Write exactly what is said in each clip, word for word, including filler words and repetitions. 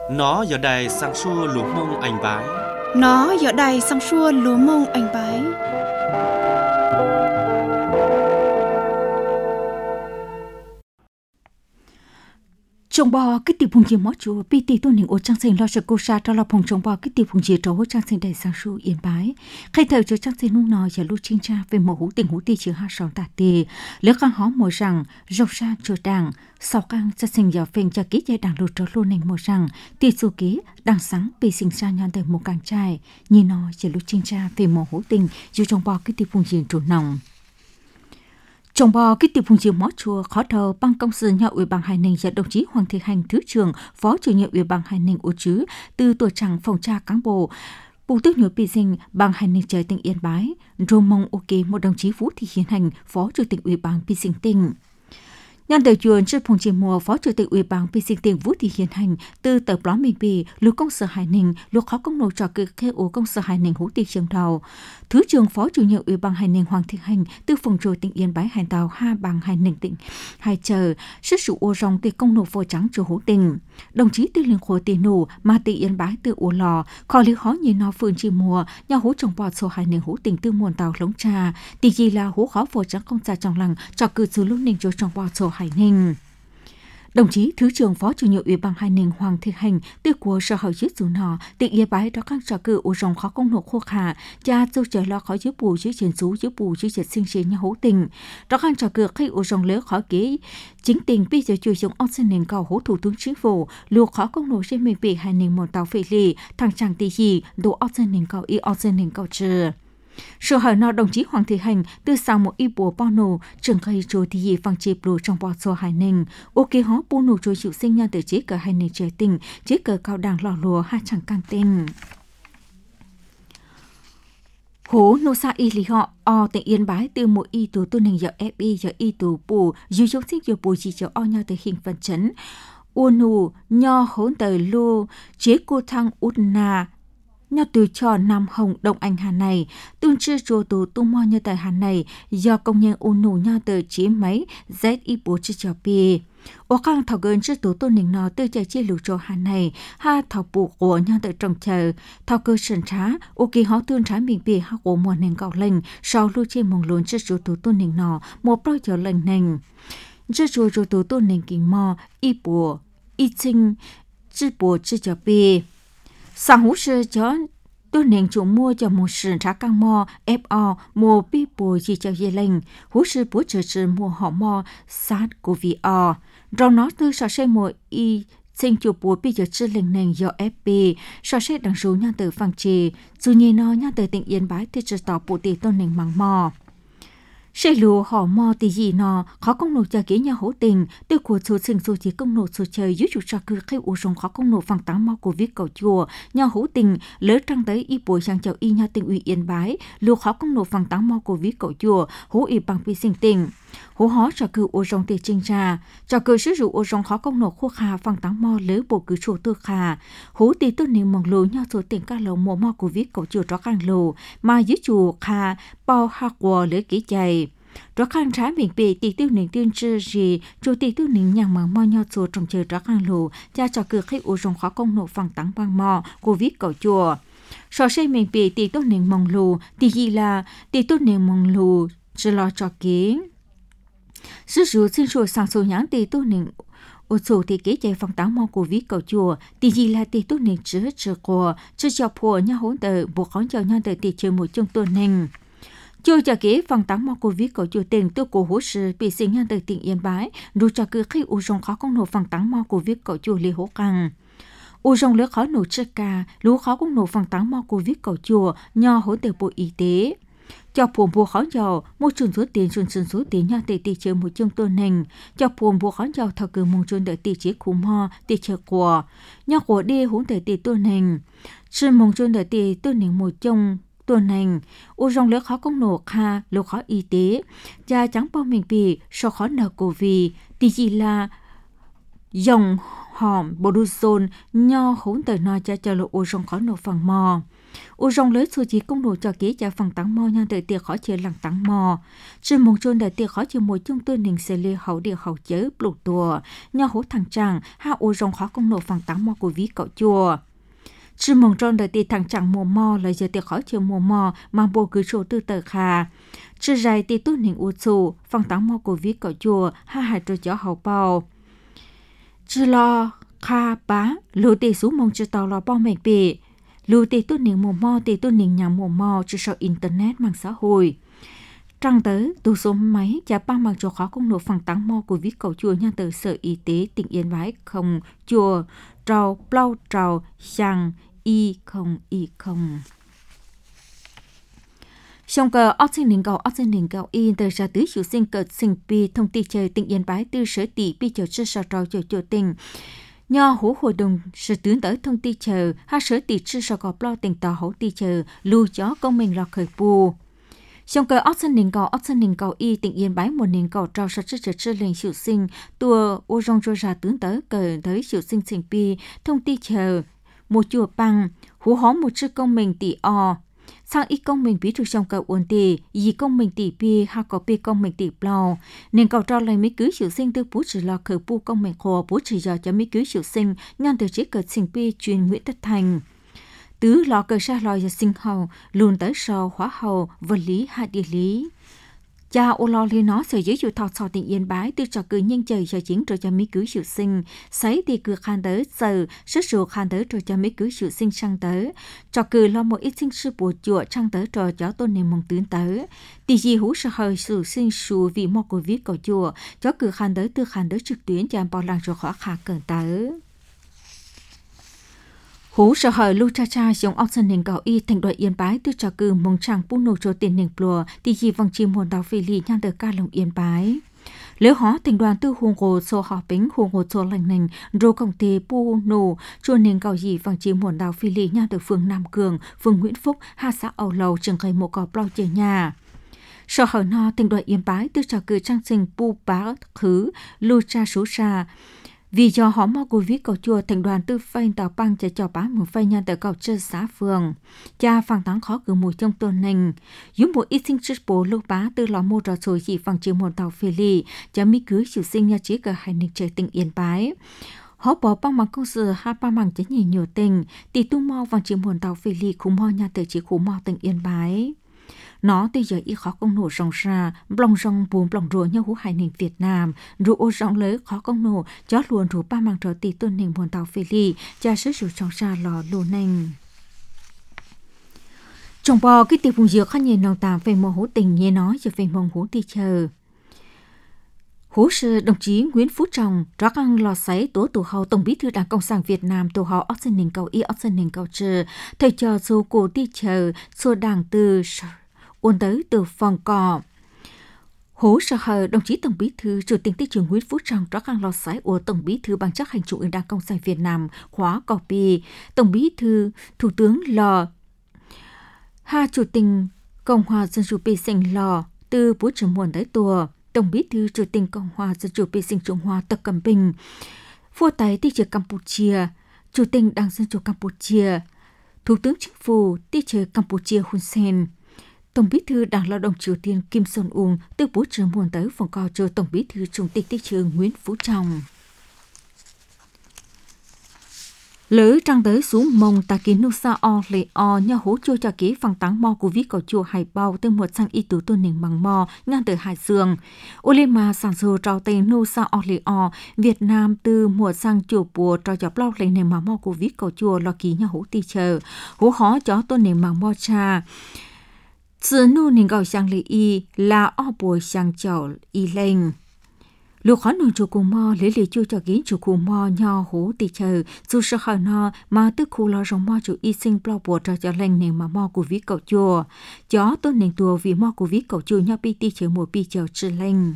Nó giờ đài sang xua lúa mông anh bái. Nó giờ đài sang xua lúa mông anh bái. Trong bò cái tiệp phùng gì mót chùa pi tì tôn hình ô trang sinh lo sợ cô sa cho lo phùng trong bò cái tiệp phùng gì trâu trang sinh đầy sang su yên bái khai thời cho trang sinh nung nòi giờ lưu chính cha về một hú tình hú tì chữ hai sòng tạ tì lỡ khang hó mùa rằng rau sa chùa đàng sau căng cho sinh giờ phèn cho ký dây đàng lụt cho luôn nền mùa rằng tì su ký đằng sáng bị sinh ra nhon từ một càng trai nhìn nó giờ lưu chính cha về một hú tình dù trong bò cái tiệp phùng gì trụ nòng. Trong bò cái tiệp phùng chiều mót chùa khó thờ băng công sự nhà ủy ban Hải Ninh và đồng chí Hoàng Thị Hành thứ trưởng phó chủ nhiệm ủy ban Hải Ninh ô chứ từ tổ chẳng phòng tra cán bộ bộ tước nhớ bị dinh bằng Hải Ninh trời tỉnh Yên Bái rồi mong ok một đồng chí Vũ Thị Hiến Hành phó chủ tịch ủy ban bị dinh tỉnh. Nhân đời truyền trên phùng chiều mùa phó chủ tịch ủy ban bị dinh tỉnh Vũ Thị Hiến Hành từ tờ báo mình bị lưu công sở Hải Ninh lưu khó công nộp trò cơ khe ổ công sở Hải Ninh hữu tì trường đầu. Thứ trưởng phó chủ nhiệm ủy ban Hải Ninh Hoàng Thị Hành từ phòng trồi tỉnh Yên Bái Hải Tàu ha bằng Hải Ninh tỉnh hai chờ sức sự ô rong từ công nộp vô trắng cho hữu tỉnh. Đồng chí tư liên khối tiền nổ mà tỉnh Yên Bái từ ô lò khó lý khó nhìn nó phương chi mùa nhà hữu trồng bọt số Hải Ninh hữu tỉnh từ muôn tàu lống trà tỷ gì là hữu khó vô trắng công trà trong lăng cho cử sự lúc ninh cho trồng bọt số Hải Ninh. Đồng chí Thứ trưởng Phó Chủ nhiệm Ủy ban Hải Ninh Hoàng Thị Hành từ của Sở Hội Dứt Dù Nọ tỉnh Yên Bái đó các trò cử ủ rồng khó công nộp khô khả cha dâu trời lo khó dưới bù dưới triển sú dưới bù dưới triển sinh sinh nhà hữu tình đó các trò cử khi ủ rồng lỡ khó kế chính tình bây giờ chui dùng ốc xin nền cầu hữu thủ tướng chính phủ luộc khó công nộp trên mình bị Hải Ninh một tàu phê lì thằng chàng tì gì đồ ốc xin nền cầu y ốc xin nền cầu trừ. Sở hỏi nó đồng chí Hoàng Thị Hành từ sau một y bùa bao nổ trường khai trôi thì gì phăng chịp lùi trong bọt xô Hải Ninh. Ok hó bù nổ trôi chịu sinh nha từ chế cờ Hải Ninh trời tình, chế cờ cao đảng lò lùa hai chẳng càng tên. Hố nô sa y lý họ o tỉnh Yên Bái từ một y tù tu hình giờ ép i giờ y tù bù dù giống sinh giờ bù chỉ cho o nhau từ hình phần chấn. U nù nho hốn tờ lô chế cô thăng út nà nhà từ cho Nam Hồng Đông Anh Hà này, tương chưa chùa tù tu mò như tại Hà này do công nhân ôn nụ nhà từ chế máy Z I bốn chứ cho bì. Ở khang thảo gần trước tù tôn nình nó từ chạy chế lưu cho Hà này, ha thảo bù của nhà từ trồng chờ, thảo cơ sần trá, ô kỳ họ tương trái mình bì ha của mùa nền gạo lệnh, sau lưu trên mong luôn trước chùa tù tôn nình nó, một bao giờ lệnh nền. Trước chùa chùa tù tôn nình kỳ mò, I bùa, I chinh, chứ bùa chứ cho bì. Sáng hữu sư cho tôi nên chủ mua cho một sự trả căng mò ép o mua bí bùi gì cho dây lệnh hữu sư bố trợ sự mua họ mò sát của vì o rồi nó từ sở xây một y sinh chủ bùi bí giờ chứ lệnh nền do ép pê sở xây đằng số nhà từ phẳng trì dù nhìn nó nhà từ tỉnh Yên Bái thì chỉ tỏ bộ tỷ tôn nền măng mò. Sẽ lùa họ mò thì gì nó khó công nộp cho kỹ nhà hữu tình từ của số sinh số chỉ công nộp số trời dưới chủ trò cư khi ủ rồng khó công nộp phẳng tám mò của viết cầu chùa nhà hữu tình lỡ trăng tới y bồi sang chào y nhà tỉnh ủy Yên Bái lùa khó công nộp phẳng tám mò của viết cầu chùa hữu y bằng pi sinh tình hữu hó trò cư ủ rồng tiền trinh ra trò cư sử dụng ủ rồng khó công nộp khô khà phẳng tám mò lỡ bộ cứ chủ tư khà hữu tỷ tốt nên mong lùa nhà số tiền ca lầu mò mò của viết cầu chùa đó càng lù mà dưới chùa khà bao hạ quờ lỡ kỹ chạy. Đó khăn trái mình bị tỷ tiêu nền tiên trừ gì, chủ tỷ tiêu nền nhàng màng mò nhau chùa trong chờ đó khăn lù, cha cho cử khách ủ rồng khó công nộ phẳng tăng bằng mò, của viết cầu chùa. Sở xây mình bị tỷ tiêu nền mong lù, tỷ gì là tỷ tiêu nền mong lù, chỉ lo cho kế. Sử dụng xin sổ sang sổ nhãn tỷ tiêu nền ủ sổ thì kế chạy phẳng tăng mò của viết cầu chùa, tỷ gì là tỷ tiêu nền chứa chứa của, chứa cho phùa nhà hỗn tờ, buộc khóng cho nhau tờ tỷ chứa một chung tôn nền. Chưa cho kế phần tám mò của viết cầu chùa tình tôi của hỗ sư bị sinh nhân từ tỉnh Yên Bái, đủ cho cứ khi u rong khó công nộp phần tám mò của viết cầu chùa li hỗ căng. U rong lỡ khó nộp chất ca, lú khó công nộp phần tám mò của viết cầu chùa, nho hỗ trợ bộ y tế. Cho phùm bùa khó giàu, một chuồn số tiền chuồn xuân số tiền nha tỷ tỷ chứa một chung tôn hình. Cho phùm bùa khó giàu thọ cử mong chuồn đợi tỷ chế khu mò, tỷ chứa của. Nha của đi hỗn thể tỷ tôn hình. Chuồn mong chuồn đợi tỷ tôn hình một chung tuần hành, u rong lỡ khó công nổ kha, lỡ khó y tế, cha trắng bao mình bị, so khó nợ cổ vì, thì gì là dòng hòm, bồ đu zôn, nho hỗn tờ nói cha cho lỡ u rong khó nổ phẳng mò. u rong lấy số chỉ công nổ cho kỹ cho phần tăng mò nha đời tiệc khó chơi lằng tăng mò chứ mong chôn đời tiệc khó chơi mùi chung tôi nình sẽ lê hậu địa hậu chớ bột tùa nha hố thằng chàng ha u rong khó công nổ phần tăng mò của ví cậu chùa chứ mong chôn đời tiệc thằng chàng mùa mò là giờ tiệc khó chơi mùa mò mà bộ cứ số tư tờ khà chứ dài tiệc tôi nình u chù phần tăng mò của ví cậu chùa ha hại cho chó hậu bao chứ lo kha bá lũ tiệc xuống mong chứ tàu lo bao mệt bị lưu tì tu niệm mùa mò tì tu niệm nhà mùa mò cho sau internet mạng xã hội trăng tới tu số máy trả ba bằng cho khó công nộp phần tăng mò của viết cầu chùa nhân từ sở y tế tỉnh Yên Bái không chùa trào plau trào sang y không y không trong cờ ốc sinh đình cầu ốc sinh đình cầu in từ ra tứ chủ sinh cờ sinh pi thông tin trời tỉnh Yên Bái từ sở tỷ pi chờ chưa sao trào chờ chờ tỉnh nho hú hội đồng sự tiến tới thông tin chờ hai sở tỷ sư sở có lo tình tỏ hậu ti chờ lưu chó công mình lọt khởi bù trong cờ ốc sân nền cầu ốc sân nền cầu y tỉnh Yên Bái một nền cầu trao sở chức trợ lên hiệu sinh tua ô rong cho ra tiến tới cờ tới hiệu sinh sinh pi thông tin chờ một chùa bằng hú hó một chức công mình tỷ o sang ít công mình ví dụ trong cờ uốn tỷ gì công mình tỷ pi ha có pi công mình tỷ plau nên cầu trao lấy mấy cứ hiệu sinh từ bút chỉ là khởi bu công mình khổ bút chỉ giờ cho mấy cứ hiệu sinh ngăn từ chỉ cờ sinh pi truyền Nguyễn Tất Thành tứ lò cờ sa lò giờ sinh hầu luôn tới sau khóa hầu vật lý hạ địa lý cha ô lo lên nó sở giới chủ thọ sò tỉnh Yên Bái từ trò cử nhân trời cho chính rồi cho mấy cứ hiệu sinh sấy thì cứ khan tới giờ sức sửa khan tới rồi cho mấy cứ hiệu sinh sang tới trò cử lo một ít sinh sư bùa chùa sang tới trò cho tôn niệm mong tướng tới thì gì hú sợ hơi sự sinh sù vì một của viết cầu chùa cho cử khan tới từ khan tới trực tuyến cho bao làng cho khó khả cẩn tới hú sợ hởi lưu cha cha giống ốc sân nền cầu y thành đội Yên Bái từ trò cử mong chàng pu nô cho tiền nền plùa thì gì vòng chim hồn đào phi lì nhan được ca lồng Yên Bái nếu họ thành đoàn từ huồng hồ số họ bính huồng hồ số lành nền rồi công ty pu nô cho nền cầu gì vòng chim hồn đào phi lì nhan được phường Nam Cường phường Nguyễn Phúc hạ xã Âu Lầu trường cây một cỏ plau chơi nhà sợ hởi no thành đội Yên Bái từ trò cử trang sinh pu bá khứ lưu cha số xa vì do họ mò của viết cầu chùa thành đoàn tư phanh tàu băng cho cho bán một phanh nhân tại cầu chơi xã phường cha phẳng thắng khó cử mùi trong tuần nành dùng một ít sinh chức bố lúc bá từ lò mô trò rồi chỉ phẳng chiều một tàu phê lì cho mỹ cứ chủ sinh nhà chỉ cả hai nịch trời tỉnh Yên Bái họ bỏ băng bằng công sự hai ba bằng chế nhỉ nhiều tình tỷ tu mò vàng chiều một tàu phê lì khu mò nhà tại chỉ khu mò tỉnh Yên Bái nó từ giờ y khó công nổ rong ra lòng rong buồn lòng rùa nhau hú hải nền Việt Nam rùa ô rong lớn khó công nổ chó luôn rùa ba mang trở tỷ tuân nền buồn tàu phê ly cha sức rùa trong ra lò lù nền trong bò cái tiệp vùng dược khá nhìn nòng tạm về mô hú tình nghe nói về về mong hú ti chờ hú sư đồng chí Nguyễn Phú Trọng rõ ăn lò sấy tổ tổ hậu tổng bí thư Đảng Cộng sản Việt Nam tổ hậu ốc sân nền cầu y ốc sân nền cầu trừ thầy chờ số cổ ti chờ số đảng từ ôn tới từ phòng cò hố sợ hờ đồng chí tổng bí thư chủ tịch thị trường Nguyễn Phú Trọng rõ ràng lọt sái của tổng bí thư ban chấp hành trung ương Đảng Cộng sản Việt Nam khóa copy tổng bí thư thủ tướng lò ha chủ tịch Cộng hòa Dân chủ Pi Sinh lò từ bố trưởng muôn tới tùa tổng bí thư chủ tịch Cộng hòa Dân chủ Pi Sinh Trung Hoa Tập Cận Bình vua tái thị trường Campuchia chủ tịch Đảng Dân chủ Campuchia thủ tướng chính phủ thị trường Campuchia Hun Sen Tổng bí thư Đảng Lao động Triều Tiên Kim Jong Un từ bố trưởng muôn tới phòng co cho Tổng bí thư Chủ tịch thị trường Nguyễn Phú Trọng. Lỡ trăng tới xuống mông ta ký nô sa o lệ o nhà hố chua cho ký phẳng táng mò của viết cầu chùa hải bao từ một sang y tứ tuần nền bằng mò ngang từ hải dương. Ô lê mà sản xuất trao tay nô sa o lệ o Việt Nam từ một sang chùa bùa trao dọc lau lên nền bằng mò của viết cầu chùa lo ký nhà hố ti chờ. Hố khó cho tuần nền bằng mò cha. Sự nô nền gọi sang lệ y là o bùa sang chảo y lên. Lúc khó nôn chủ cụ mò lấy lý chú cho kiến chủ cụ mò nhỏ hố tì chờ dù sợ khỏi nó mà tức khu lo rong mò chủ y sinh plau bùa cho cho lên nền mà mò của viết cậu chùa chó tôn nền tùa vì mò của viết cậu chùa nhỏ bi tì chờ mùa bi chờ trừ lên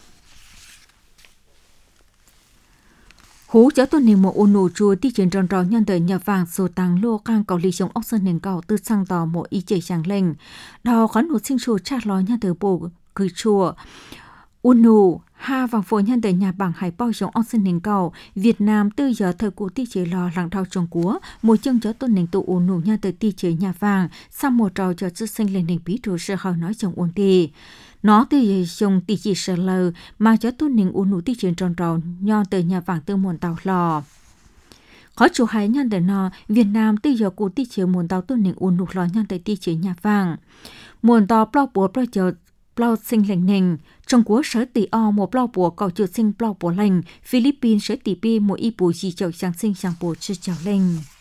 hú chó tôn nền một ôn nụ chùa tì trên tròn tròn nhân tới nhà vàng số tăng lô cang cầu lý giống ốc sơn nền cầu từ sang tỏ một y chạy sang lên đào khó nụ sinh chùa chát lo nhân tới bộ cười chùa Unu ha vàng phổ nhân đời nhà bằng hải bao giống ông sinh hình cầu Việt Nam từ giờ thời cụ ti chế lò làng thao trồng cúa một chân cho tôn nền tụ unu nhân đời ti chế nhà vàng sau một trò cho chức sinh lên nền bí trụ sự hào nói chồng ôn tì nó từ giờ dùng ti chỉ sợ lờ mà cho tôn nền unu ti chế tròn tròn nhân đời nhà vàng từ muôn tàu lò khó chủ hai nhân đời nọ Việt Nam từ giờ cụ ti chế muôn tàu tôn nền unu lò nhân đời ti chế nhà vàng muôn tàu bao bùa bao giờ bao sinh lệnh nền Trung Quốc sở tỷ o một bao bùa cầu chuột sinh bao bùa lệnh Philippines sở tỷ pi một y bùa gì chậu sáng sinh sang bùa chưa chào lệnh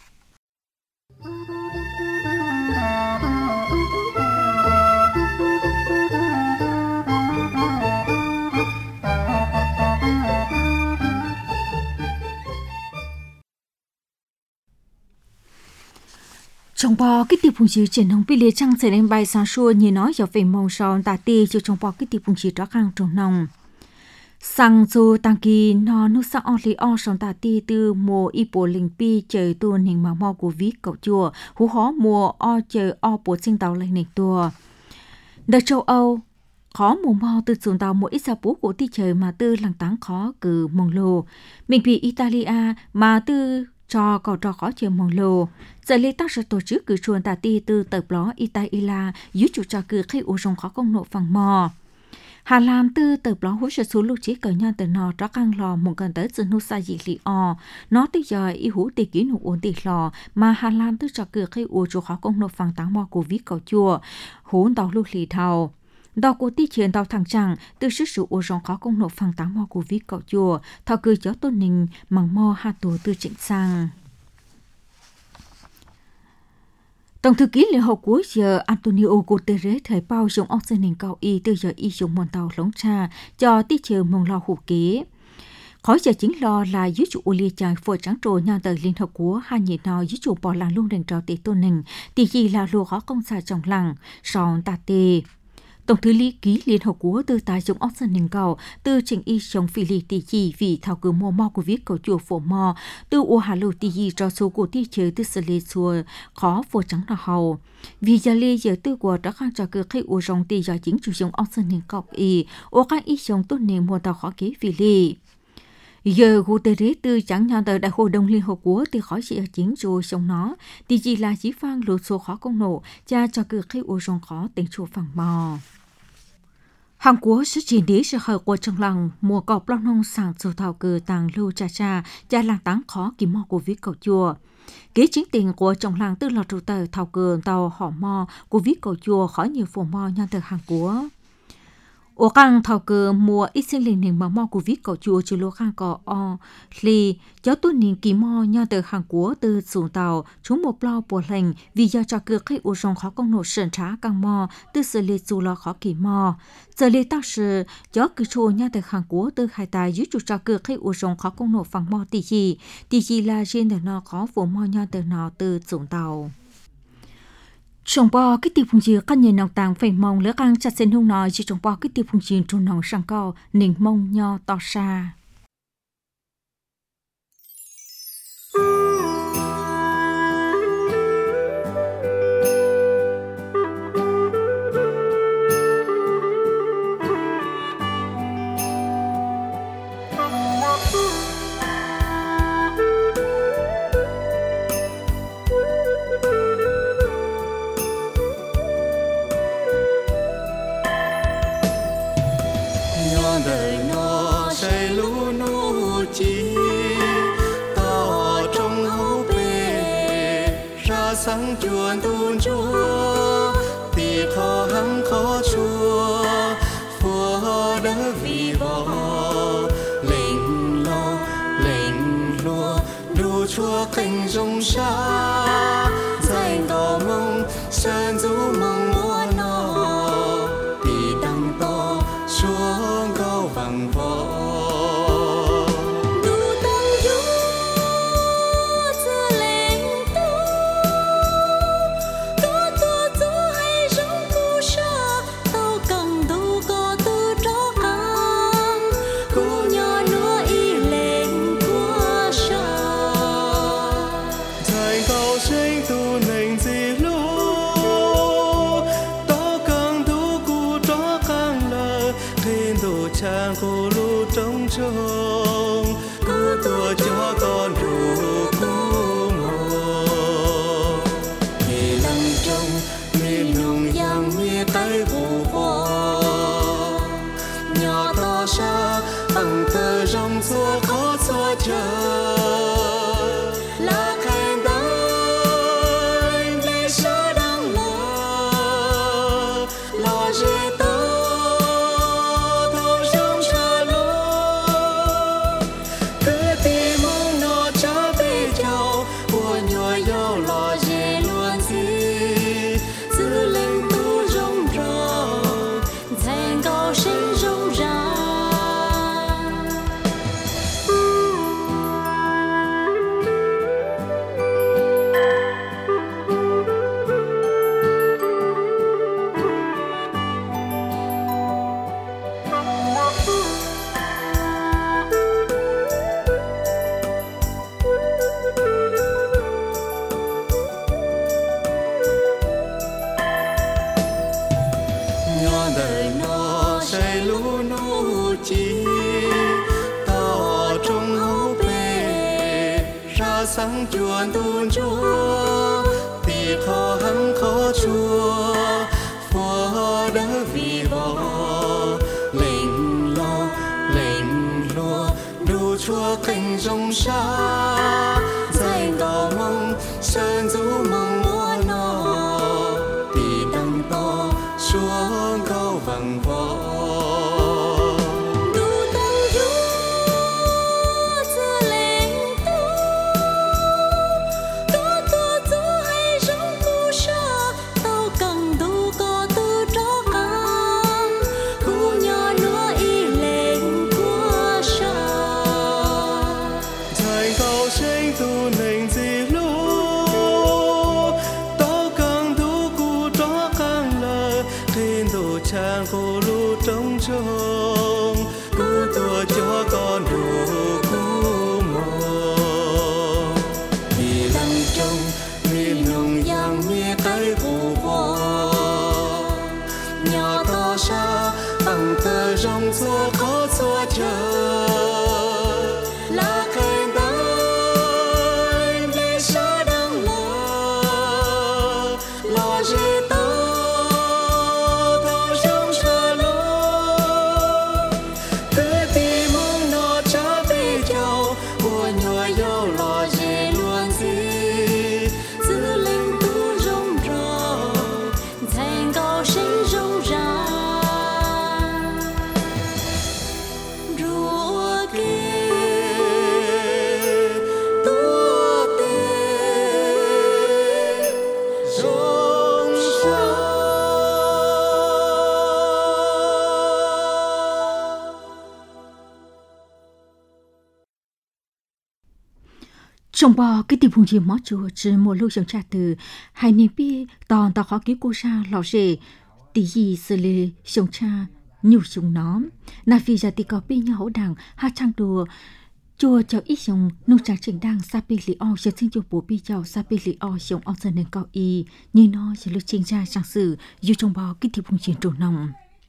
trong bò cái tiệp phùng chữ trên hồng pi lê trăng sẽ lên bài sáng xua như nói cho về mong son tà tê cho trong bò cái tiệp phùng chữ đó khang trong nòng sang dù tăng kỳ nó nước sang on li on son tà tê từ mùa y bộ linh pi trời tuôn hình màu màu của vít cậu chùa hú hó mùa o trời o bộ sinh tàu lên nền tua đời châu Âu khó mùa mò từ xuống tàu một ít sa bố của ti trời mà tư làng táng khó cử mong lô mình bị Italia mà tư cho cầu trò khó chiều mong lô giờ lê tác sẽ tổ chức cử chuồn tà ti từ tập ló Italia dưới chủ trò cử khi u rong khó công nộ phẳng mò Hà Lan từ tập ló hỗ trợ số lưu trí cờ nhân từ nọ cho căng lò một gần tới từ nô sa dị lì o nó tới giờ y hú tì kỹ nụ ổn tì lò mà Hà Lan từ trò cử khi u chủ khó công nộ phẳng táng mò của vít cầu chùa hú tàu lưu lì thầu Đào của ti truyền đào thẳng chẳng từ sức sự ô rong khó công nộ phẳng táng mò của vít cậu chùa thao cư chó tôn ninh măng mò hạ tù từ trịnh sang. Tổng thư ký Liên Hợp Quốc giờ Antonio Guterres thời bao dùng oxygen cao y từ giờ y dùng mòn tàu lóng cha cho ti chờ mong lo hủ kế. Khỏi giờ chính lo là dưới chủ ô lia chàng phổ trắng trồ nhau từ Liên Hợp Quốc hai nhị nò dưới chủ bỏ làng luôn đền trò tỷ tôn ninh tỷ gì là lùa khó công xà trong làng sòn tà tê. Tổng thư lý ký Liên Hợp Quốc từ tài dùng oxygen cầu từ trình y chống phi lì tỷ gì vì thảo cử mò mò của viết cầu chùa phổ mò từ ô hà lù tỷ gì cho số của tỷ chế từ xử lý chùa khó phổ trắng là hầu vì giờ lì giờ tư của đã khang cho cử khi ô rong tỷ giờ chính chủ dùng oxygen cầu y ô khang y chống tốt nền mùa tàu khó kế phi lì giờ Guterres từ chẳng nhau từ đại hội đồng Liên Hợp Quốc thì khỏi chỉ ở chính rồi xong nó thì chỉ là chỉ phang lụt số khó công nổ cha cho cử khi ô rong khó tính chùa phẳng mò Hàn Quốc sẽ chỉ đi sự khởi của trong làng mùa cọp lo nông sản sầu thảo cử tàng lưu cha cha cha làng táng khó kìm mò của viết cầu chùa kế chính tiền của trong làng tư lọt trụ tờ thảo cử tàu họ mò của viết cầu chùa khỏi nhiều phổ mò nhân từ Hàn Quốc Ô khang thảo cử mùa ít sinh linh hình mò mò của viết cầu chùa chú lô khang cỏ o li cho tuân hình kỳ mò nhân từ Hàn Quốc từ xuống tàu chúng một lo bùa lệnh vì do cho cử khi ô rong khó công nổ sườn trá càng mò từ xử lý chú lo khó kỳ mò giờ lý tác sự cho cử chùa nhân từ Hàn Quốc từ hai tài dưới chủ cho cử khi ô rong khó công nổ phẳng mò tỷ gì tỷ gì là riêng từ nó khó phổ mò nhân từ nó từ xuống tàu trong bò cái tiệp phùng chìa các nhà nòng tàng phải mong lỡ căng chặt sen hung nói chỉ trong bò cái tiệp phùng chìa trong nòng sang cao nền mông nho to xa sáng chuồn tuôn chúa thì khó hăng khó chua phùa đỡ vì vò lệnh lo lệnh lùa đu chúa cành rồng xa dài tỏ mông sơn du mong mua nó thì đăng to xuống cao vàng vò hãy đồ trang cô lu trống trông cô tua cho con đủ cô mồ thì lăng trông mi nung yang mi cái vụ hoa nhỏ to xa bằng tờ rong xua khó xua chờ sáng chuồn tuôn chúa thì khó hăng khó chúa phó đỡ vì bỏ lệnh lo lệnh lo đủ chúa cành rong xa dạy cầu mong sơn du mong mua nó thì đăng to xuống câu vàng võ trang cô lu trống trông cô tua cho con đủ cô mồ thì lăng trông mi nung yang mi cái vụ hoa nhỏ to xa bằng tờ rong xua khó xua chờ trong bò cái tìm vùng gì mót chùa chỉ một lúc sống cha từ hai niên bi toàn tao khó cứu cô sa lò rể tí gì xử lý sống cha nhiều sống nó na phi ra tí có bi nhau hỗ đảng hai trang đùa chùa cháu ít sống nông trang trình đang sa pi li o sẽ sinh chùa bố bi cháu sa pi li o sống ở dân nên cao y như nó sẽ lúc trình ra trang sử dù trong bò cái tìm vùng chiến trổ nòng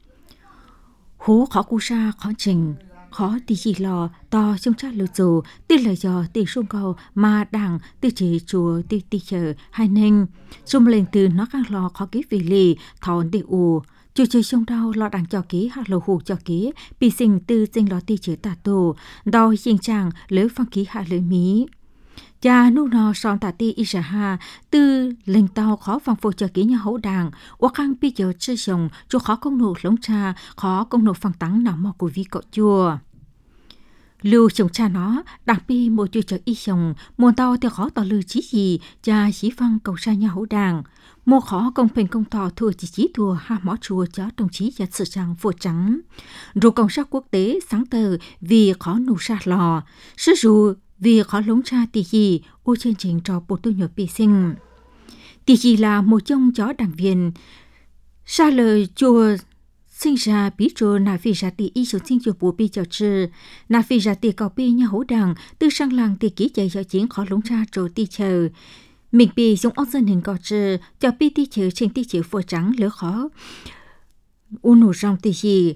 hú khó cô sa khó trình khó tí gì lò to trong cha lừa dù tí lời dò tí sông cầu mà đảng tí chỉ chùa tí tí chờ hai nên xung lên từ nó càng lò khó ký vì lì thòn tí ù chú chơi sông đau lò đảng cho ký hạ lầu hù cho ký bị sinh tư sinh lò tí chữ tà tù đau hình chàng lỡ phong ký hạ lỡ mí cha nu nò son tà ti y ha tư lên tàu khó vòng phụ cho kỹ nhà hậu đảng hoặc khang bây giờ chơi sòng cho khó công nộ lống cha khó công nộ phăng tắng nào mò của vi cậu chùa lưu chồng cha nó đặc bi một chú cho y sòng một tàu thì khó tàu lưu chí gì cha chỉ phăng cầu sa nhà hậu đảng một khó công bình công tỏ thua chỉ chỉ thua ha mỏ chùa cho đồng chí và sự trang phụ trắng rồi công sát quốc tế sáng tờ vì khó nụ sa lò sử dụng vì khó lống cha tỷ gì ô chương trình cho bộ tu nhỏ bị sinh tỷ gì là một trong chó đảng viên xa lời chùa sinh ra bí trô na phi ra tỷ y số sinh chùa bộ bị chào trừ na phi ra tỷ cầu bi nhà hỗ đảng từ sang làng tỷ ký chạy cho chiến khó lống cha trô tỷ chờ mình bị dùng ốc dân hình cầu trừ cho bi tỷ chờ trên tỷ chữ phổ trắng lỡ khó u nụ rong tỷ gì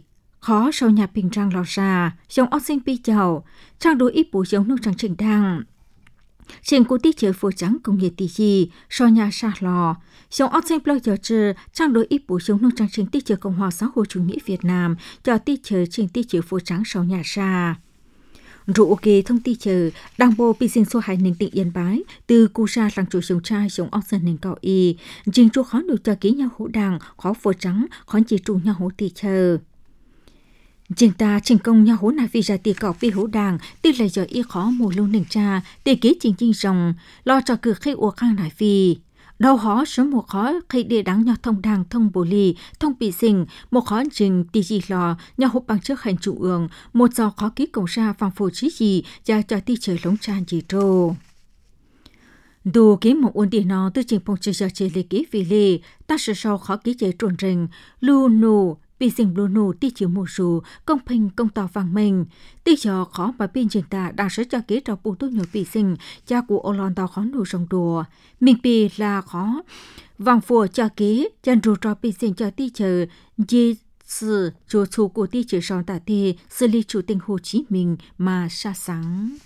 khó sau nhà bình trang lò ra giống ốc sinh pi chầu trang đối ít bù giống nông trang trình đăng trên cô tí chơi phố trắng công nghiệp tỷ gì sau nhà xa lò giống ốc sinh bao giờ trừ trang đối ít bù giống nông trang trình tí chơi Cộng hòa xã hội chủ nghĩa Việt Nam cho tí chơi trình tí chơi phố trắng sau nhà xa rủ ok thông tin chờ đang bố bị sinh số hai nền tỉnh Yên Bái từ cú sa sang chủ sống trai sống ốc dân nền cao y trình chủ khó được cho ký nhau hữu đảng khó phố trắng khó chỉ trụ nhau hữu tỷ chờ trình ta trình công nhau hữu này vì ra tỷ cọc vì hữu đảng tỷ lại giờ y khó mùa luôn nền cha tỷ ký trình trình rồng lo cho cử khi uổng khang đại vì đau khó số một khó khi để đáng nhau thông đảng thông bồ lì thông bị sinh một khó trình tỷ gì lò nhau hữu bằng trước hành chủ ương một giờ khó ký công ra phòng phổ trí gì cho cho tỷ trời lống tràn gì trô đồ ký một ổn định nó từ trình phong trừ giờ chế lệ ký vì lì ta sẽ sau khó ký chế trộn rình lưu nụ bị sinh lưu nụ tí chiếu mùa rù công bình công tỏ vàng mình tí cho khó mà bên trình ta đang sẽ cho ký trò bù tốt nhiều bị sinh cha của ô lon tàu khó nụ rồng đùa mình bị là khó vàng phùa cho ký chân rù trò bị sinh cho tí chờ dì sự chủ chủ của tí chữ son tạ tê xử lý chủ tịch Hồ Chí Minh mà xa sáng.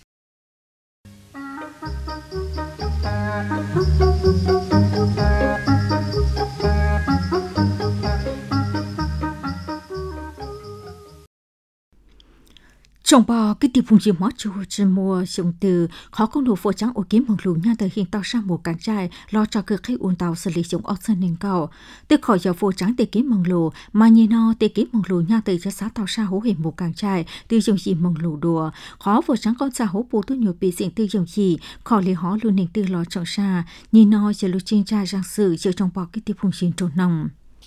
Trong bò cái tiệp phùng gì mót chùa trên mùa dùng từ khó công đồ phổ trắng ô kiếm bằng lù nha tới hiện tàu sang một cản trai lo cho cơ khí uốn tàu xử lý dùng ốc sơn nền cầu từ khỏi giờ phổ trắng tới kiếm bằng lù mà như nó tới kiếm bằng lù nha tới cho xã tàu sang hố hình một cản trai từ dùng gì bằng lù đùa khó phổ trắng con xa hố bù tôi nhiều bị diện từ dùng gì khỏi lấy họ luôn nền từ lo chọn xa như nó giờ lúc trên trai giang sự giờ trong bò cái tiệp phùng gì trộn nòng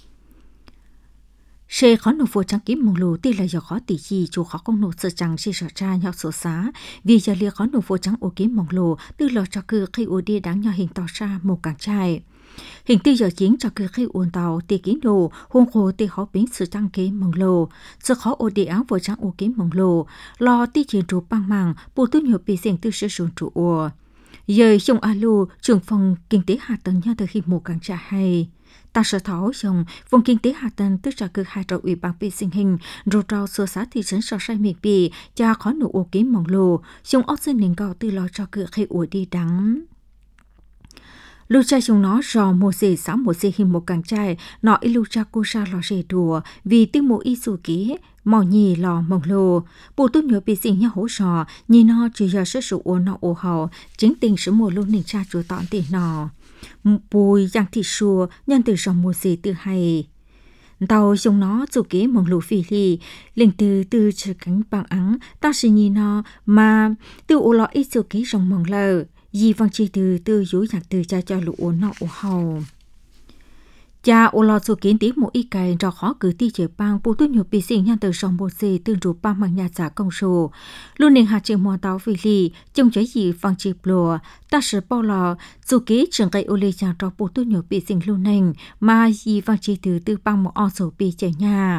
xe khó nộp vô trắng kiếm mông lù tỷ là do khó tỷ gì chủ khó công nộp sơ trắng xe sở tra nhau số xá vì giờ lia khó nộp vô trắng ô kiếm mông lù tư lò cho cư khi ô đi đáng nhau hình tàu xa một càng trai hình tư giờ chính cho cư khi uốn tàu tỷ ký đồ hôn khô tỷ khó biến sự trăng kế mông lù sự khó ô đi áo vô trắng ô kiếm mông lù lo tỷ chiến trụ băng màng bù tư nhiều bị diện tư sử dụng trụ ua giờ trong alu trưởng phòng kinh tế hạ tầng nhau từ khi một càng trai hay ta sẽ thảo dòng vùng kinh tế hạ tầng tức là cứ hai trò ủy ban bị sinh hình rồi trao sửa xã thị trấn so sai miền bì cha khó nụ ô kiếm mỏng lồ dùng ốc dân nền cao từ lo cho cửa khi ủa đi đắng lưu trai dùng nó rò một gì sáu một gì hình một càng trai nọ lưu cha cô sa lò rề đùa vì tiếng mộ y sù ký mò nhì lò mỏng lồ bộ tốt nhớ bị sinh nhau hỗ trợ nhìn nó chỉ giờ sẽ sụ ô nọ ô hậu chính tình sự mùa luôn nền cha chúa tọn tiền nọ bùi giang thị xua nhân từ dòng mùa gì từ hay tàu dùng nó dù kế mong lù phi li linh từ từ chữ cánh bằng ắng ta sẽ nhìn nó mà từ ô lọ ít dù kế dòng mong lờ gì vang chi từ từ dối nhạc từ cha cho lũ nọ ô hầu cha ô lọ dù kiến tiếng một ít cày cho khó cử ti chở bang bộ tốt nhiều bị sinh nhân từ dòng mùa gì tương rủ bang bằng nhà giả công số luôn nên hạt chữ mùa tàu phi li trong trái gì vang chi lùa ta sẽ bao lò dù kế trường cây ô lê chàng cho bộ tốt nhiều bị sinh luôn nành mà gì vang chi từ từ bang một o sổ bị chở nhà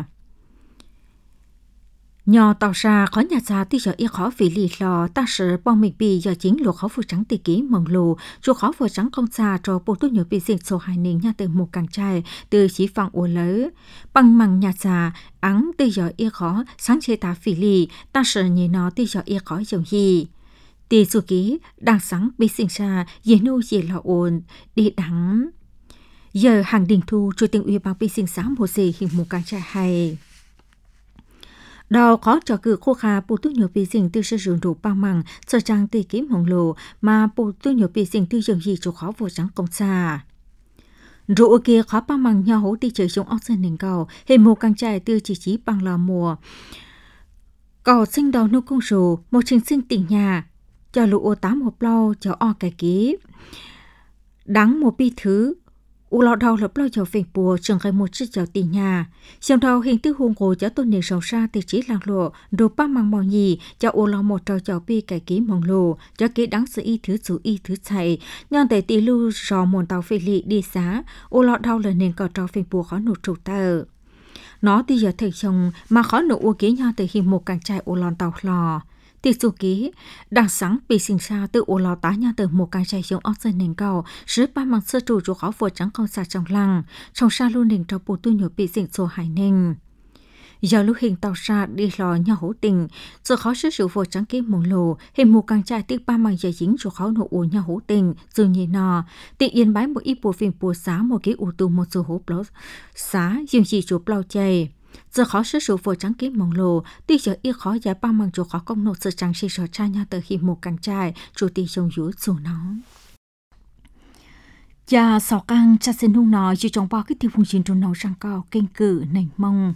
nhỏ tàu xa khó nhà xa tí giờ y khó vì lì lò ta sử bong mình bì giờ chính lùa khó phụ trắng tì ký mỏng lù chú khó phụ trắng không xa cho bộ tốt nhiều bị dịch số hai nền nha từ một càng trai từ chỉ phẳng ổ lỡ bằng măng nhà xa ắng tí giờ y khó sáng chế ta phỉ lì ta sử nhì nó tí giờ y khó dòng gì tì dù ký đang sáng bị sinh xa dễ nô dễ lò ồn đi đắng giờ hàng đình thu chủ tình ủy ban bị sinh sáng một gì hình một càng trai hay đầu khó cho cử khô kha bộ tu nhiều bị sinh từ sử dụng đủ bao măng sở trang tì kiếm hồng lồ mà bộ tu nhiều bị sinh từ dường gì cho khó vô trắng công xa rượu kia khó bao măng nhau hố đi chơi trong ốc sơn nền cầu hình một càng trai từ chỉ chỉ bằng lò mùa cầu sinh đầu nô công rù một trình sinh tỉnh nhà cho lũ ô tám một lâu cho o cái ký đắng một bi thứ u lọ đầu lập lo cho phèn bùa trường khai một chiếc chảo tì nhà xong đầu hình tư hùng hồ cho tôn nền sầu sa từ chỉ lạc lộ đồ ba mang mò nhì cho u lọ một trò chảo pi cải ký mỏng lồ cho kế đáng sự y thứ chủ y thứ chạy nhon tại tì lưu rò một tàu phê lị đi xá u lọ đầu là nền cỏ trò phèn bùa khó nụt trụ tờ nó thì giờ thời chồng mà khó nụ u kế nhon tại hình một càng trai u lọ tàu lò tỷ số ký đang sáng bị sinh ra từ ô lò tá nhà từ một cái trái giống ốc sơn nền cao sứ ba mặt sơ trụ cho khó vượt trắng con xa trong lăng trong xa luôn nền trong bộ tu nhiều bị sinh số hải nền giờ lúc hình tàu xa đi lò nhau hữu tình, giờ khó sử dụng vô trắng kim mông lồ, hình mù càng trai tiếc ba mang giờ dính cho khó nổ ủ nhau hữu tình, dù như nò, tị yên bái một ít bộ phim bùa xá một cái ủ tù một số hữu bó xá, dường gì chủ blau chay. Giờ khó sử dụng vô trắng kim mông lồ, tuy giờ ít khó giá ba mang cho khó công nộp sự trắng xì sở trai nhau từ hình mù càng trai, chủ tì trong dũ dù nó. Cha sọ căng cha sen nung nọ chỉ trong bao cái tiêu phun chiến trong nấu sang cao kinh cử nành mông.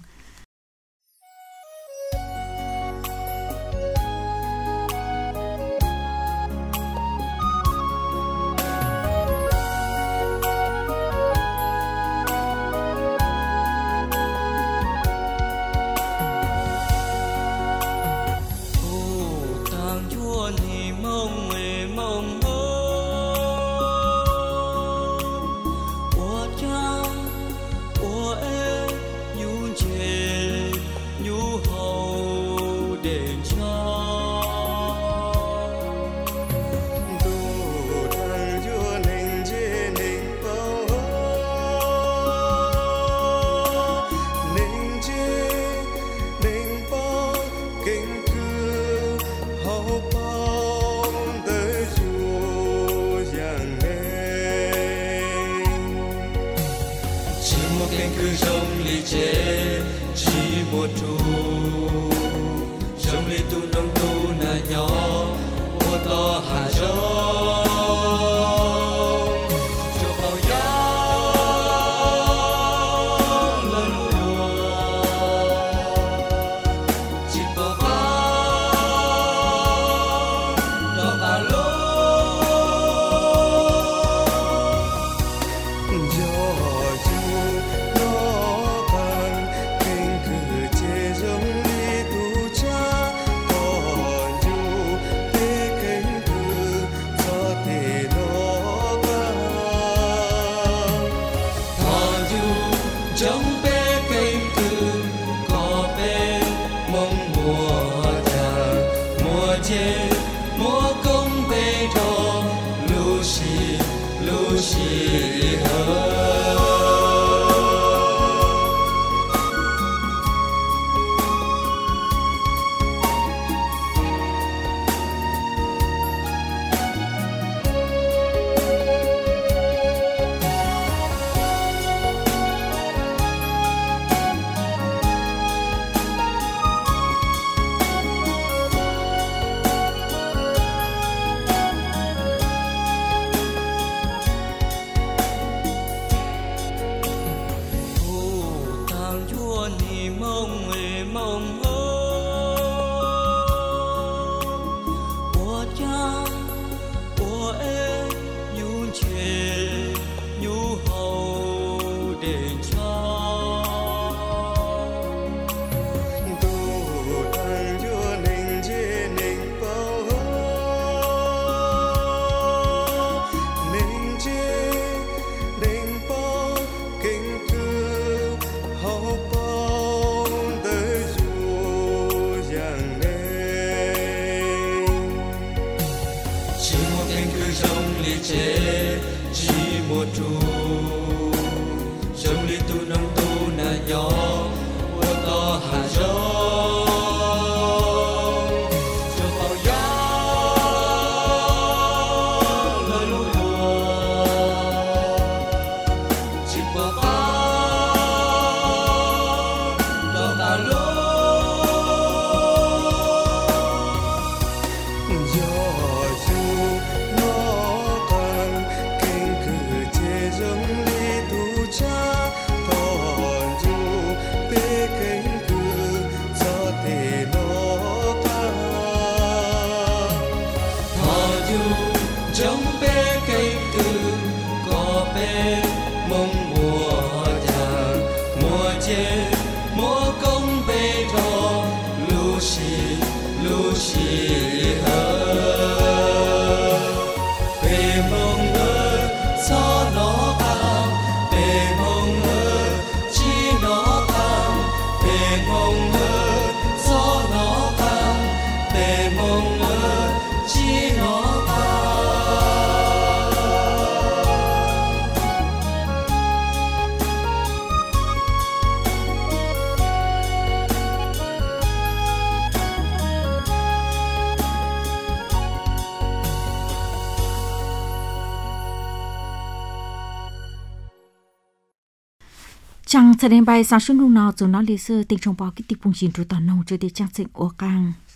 chẳng sẽ đến bài sáng xuân nung nào rồi nó lì xưa tình trong bao cái tiệp bùng chín trụ tàu nông chưa để trang sinh ô cang